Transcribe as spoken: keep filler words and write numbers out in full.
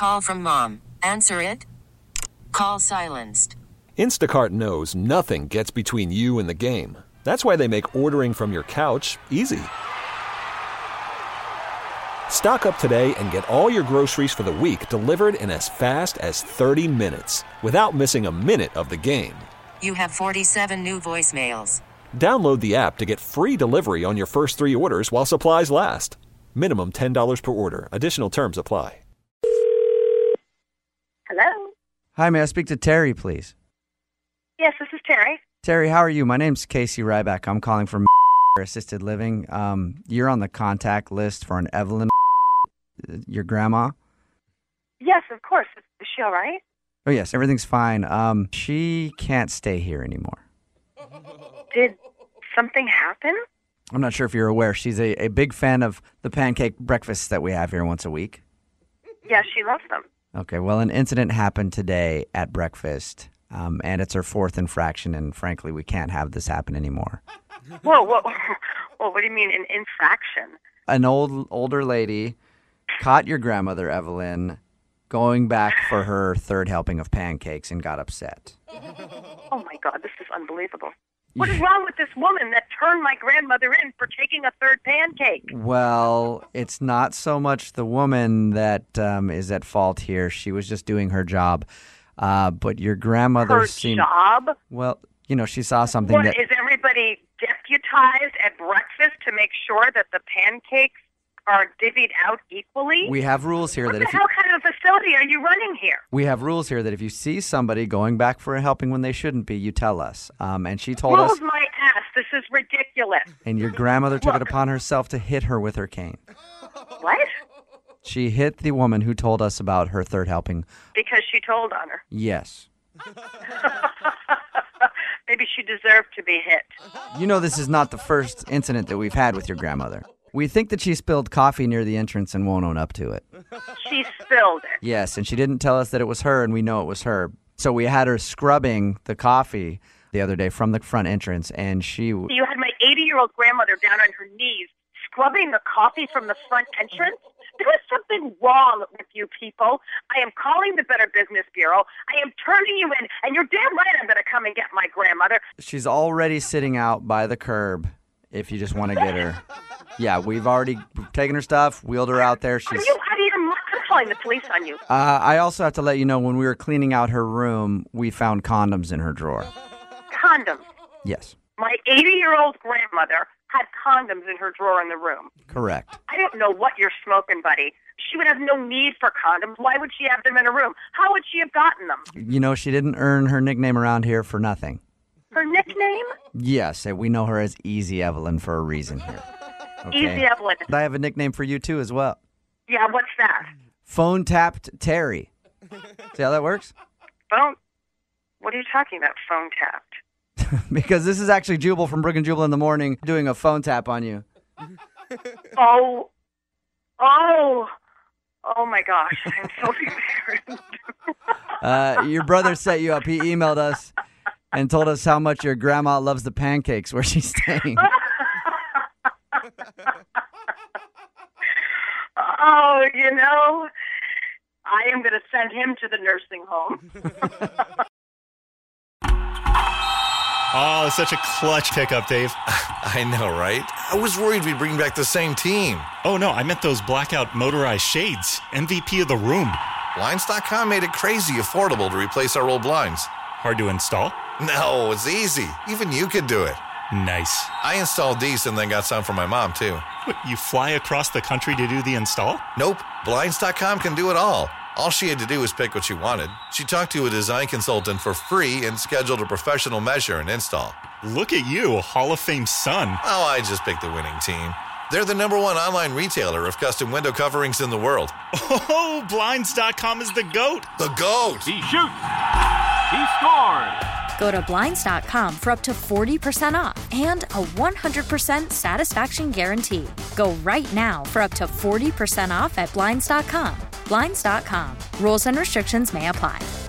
Call from mom. Answer it. Call silenced. Instacart knows nothing gets between you and the game. That's why they make ordering from your couch easy. Stock up today and get all your groceries for the week delivered in as fast as thirty minutes without missing a minute of the game. You have forty-seven new voicemails. Download the app to get free delivery on your first three orders while supplies last. Minimum ten dollars per order. Additional terms apply. Hello? Hi, may I speak to Terry, please? Yes, this is Terry. Terry, how are you? My name's Casey Ryback. I'm calling from Assisted Living. Um, you're on the contact list for an Evelyn, your grandma. Yes, of course. Is she all right? Oh, yes, everything's fine. Um, she can't stay here anymore. Did something happen? I'm not sure if you're aware. She's a, a big fan of the pancake breakfasts that we have here once a week. Yes, she loves them. Okay, well, an incident happened today at breakfast, um, and it's her fourth infraction, and frankly, we can't have this happen anymore. Whoa, whoa, whoa, what do you mean an infraction? An old older lady caught your grandmother, Evelyn, going back for her third helping of pancakes and got upset. Oh, my God, this is unbelievable. What is wrong with this woman that turned my grandmother in for taking a third pancake? Well, it's not so much the woman that um, is at fault here. She was just doing her job. Uh, but your grandmother Her seemed... job? Well, you know, she saw something What, that... is everybody deputized at breakfast to make sure that the pancakes are divvied out equally? We have rules here what that the if you... hell kind of a facility are you running here? We have rules here that if you see somebody going back for a helping when they shouldn't be, you tell us. Um, and she told Rules us... my ass. This is ridiculous. And your grandmother took Look. it upon herself to hit her with her cane. What? She hit the woman who told us about her third helping. Because she told on her. Yes. Maybe she deserved to be hit. You know this is not the first incident that we've had with your grandmother. We think that she spilled coffee near the entrance and won't own up to it. She spilled it. Yes, and she didn't tell us that it was her, and we know it was her. So we had her scrubbing the coffee the other day from the front entrance, and she... You had my eighty-year-old grandmother down on her knees scrubbing the coffee from the front entrance? There is something wrong with you people. I am calling the Better Business Bureau. I am turning you in, and you're damn right I'm going to come and get my grandmother. She's already sitting out by the curb if you just want to get her. Yeah, we've already taken her stuff, wheeled her out there. She's... Are you out of your mind? I'm calling the police on you. Uh, I also have to let you know, when we were cleaning out her room, we found condoms in her drawer. Condoms. Yes. My eighty-year-old grandmother had condoms in her drawer in the room. Correct. I don't know what you're smoking, buddy. She would have no need for condoms. Why would she have them in her room? How would she have gotten them? You know, she didn't earn her nickname around here for nothing. Her nickname? Yes, we know her as Easy Evelyn for a reason here. Okay. Easy Evelyn. I have a nickname for you, too, as well. Yeah, what's that? Phone Tapped Terry. See how that works? Phone? What are you talking about, phone tapped? Because this is actually Jubal from Brook and Jubal in the Morning doing a phone tap on you. Oh. Oh. Oh, my gosh. I'm so embarrassed. uh, your brother set you up. He emailed us and told us how much your grandma loves the pancakes where she's staying. Oh, you know, I am going to send him to the nursing home. Oh, such a clutch pickup, Dave. I know, right? I was worried we'd bring back the same team. Oh, no, I meant those blackout motorized shades. M V P of the room. Blinds dot com made it crazy affordable to replace our old blinds. Hard to install? No, it's easy. Even you could do it. Nice. I installed these and then got some for my mom, too. What, you fly across the country to do the install? Nope. Blinds dot com can do it all. All she had to do was pick what she wanted. She talked to a design consultant for free and scheduled a professional measure and install. Look at you, a Hall of Fame son. Oh, I just picked the winning team. They're the number one online retailer of custom window coverings in the world. Oh, Blinds dot com is the GOAT. The GOAT! He shoots. He scores. Go to Blinds dot com for up to forty percent off and a one hundred percent satisfaction guarantee. Go right now for up to forty percent off at Blinds dot com. Blinds dot com. Rules and restrictions may apply.